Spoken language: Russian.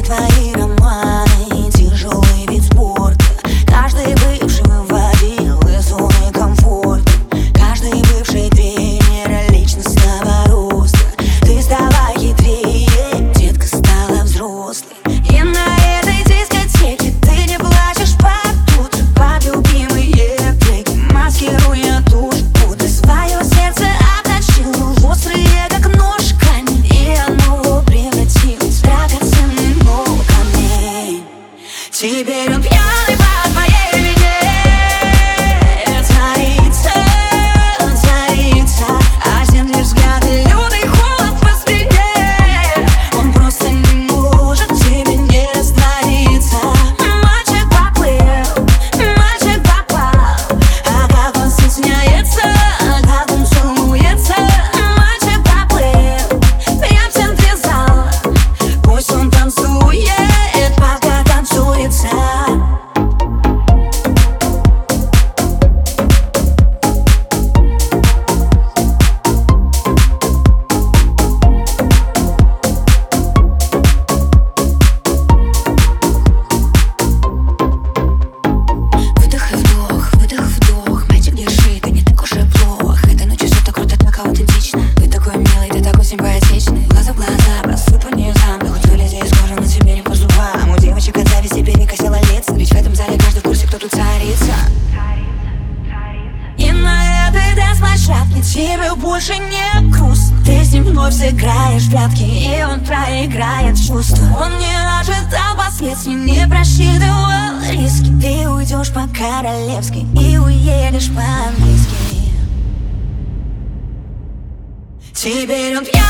твои романы, тяжелый вид спорта. Каждый бывший выводил из зоны комфорта. Каждый бывший тренер личностного роста. Ты стала хитрее, детка стала взрослой. И на этой дискотеке ты не плачешь под утро, под любимые треки, маскируя тушь, будто свое сердце обточил острые, как нож, камень, и оно превратилось в драгоценный новый камень. Теперь он пьяный по твоей вине, творится, один лишь взгляд и лютый холод по спине. Он просто не может тебе не раствориться. Мальчик поплыл, мальчик попал, а как он стесняется, как он целуется. Мальчик поплыл, прям в центре зала, пусть он танцует, пока танцуется. Выдох и вдох, выдох, вдох. Мальчик, держи, ты не так уж и плох. Этой ночью все так круто, так аутентично. Ты такой милый, ты такой симпатичный. Глаза в глаза, бросай по низам. Да хоть вылези из кожи, но тебе не по зубам. У девочек от зависти перекосило лица, ведь в этом зале каждый в курсе, кто тут царица. И на этой дэнс-площадке тебе больше не грустно. Ты с ним вновь сыграешь в прятки, и он проиграет чувства. Он не ожидал последствий, не просчитывал риски. Ты уйдешь по-королевски и уедешь по-английски. Теперь он пьян.